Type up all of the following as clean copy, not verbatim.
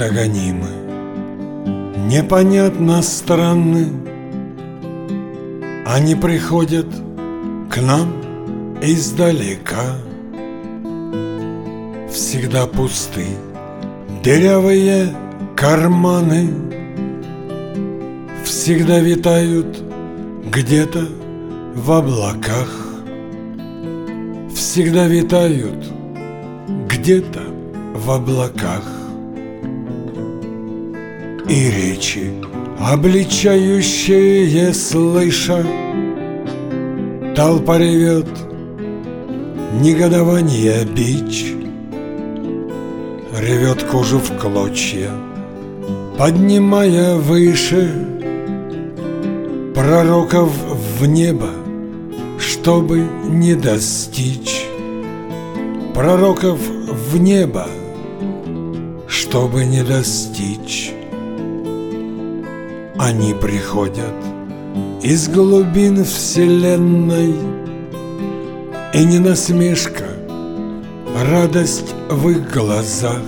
когда гонимы, непонятно странны, они приходят к нам издалека. Всегда пусты дырявые карманы, всегда витают где-то в облаках, всегда витают где-то в облаках. И речи, обличающие, слыша, толпа ревет негодование бич, ревет кожу в клочья, поднимая выше пророков в небо, чтобы не достичь. Пророков в небо, чтобы не достичь. Они приходят из глубин вселенной, и не насмешка, радость в их глазах.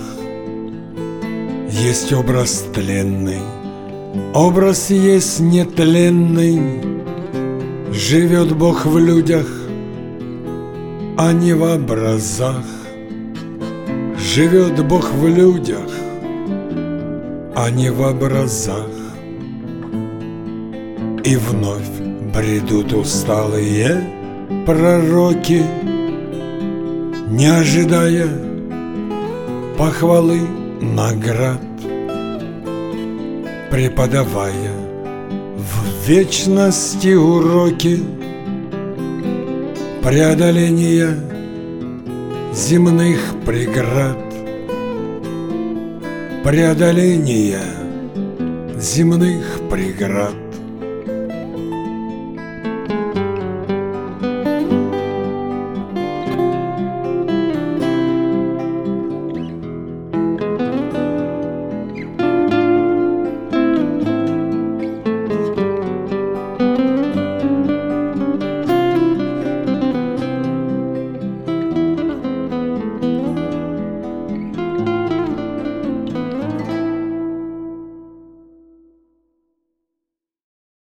Есть образ тленный, образ есть нетленный. Живет Бог в людях, а не в образах. Живет Бог в людях, а не в образах. И вновь бредут усталые пророки, не ожидая похвалы, наград, преподавая в вечности уроки преодоления земных преград, преодоления земных преград.